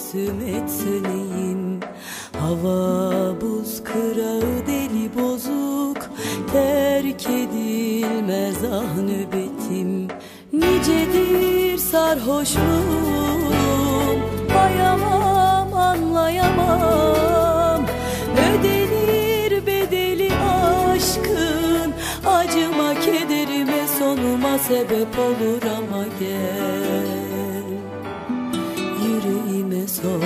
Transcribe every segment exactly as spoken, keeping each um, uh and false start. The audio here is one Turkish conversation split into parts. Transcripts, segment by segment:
tebessüm et söneyim. Hava buz kırağı deli bozuk, terk edilmez ah nöbetim. Nicedir sarhoşluğum, bayamam anlayamam. Ödenir bedeli aşkın, acıma kederime sonuma sebep olur ama gel yüreğime sor.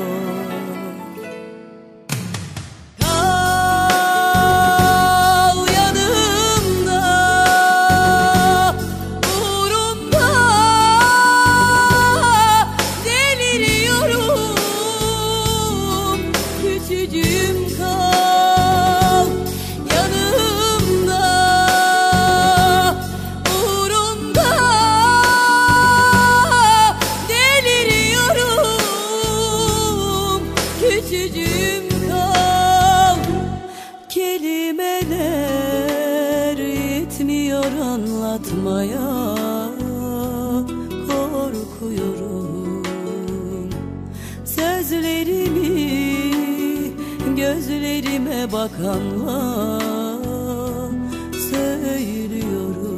Küçücüğüm kal, kelimeler yetmiyor anlatmaya, korkuyorum. Sözlerimi gözlerime bakanla söylüyorum.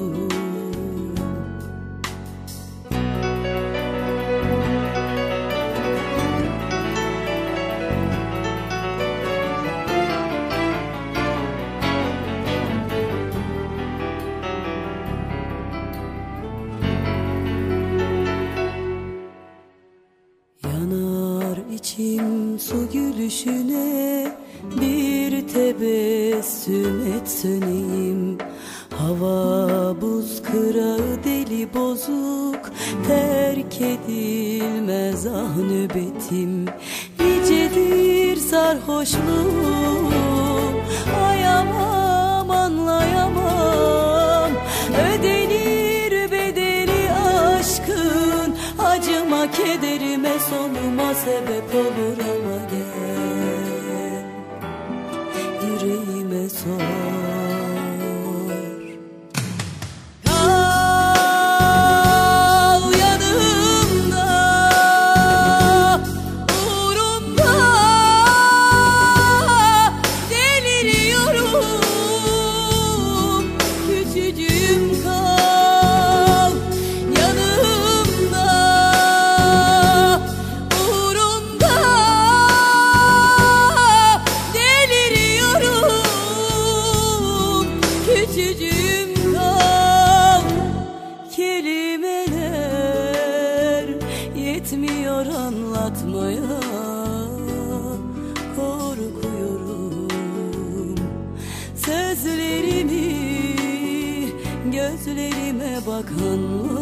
Yanar içim su gülüşüne, bir tebessüm et söneyim. Hava buz kırağı deli bozuk, terk edilmez ah nöbetim. Nicedir sarhoşluğum, ayamam anlayamam. Ödenir bedeli aşkın, acıma kederime sonuma sebep olur ama gel yüreğime sor. Kal yanımda, uğrunda deliriyorum. Küçücüğüm kal yanımda, uğrunda deliriyorum. Küçücüğüm kal, kelimeler yetmiyor anlatmaya, korkuyorum. Sözlerimi gözlerime bakan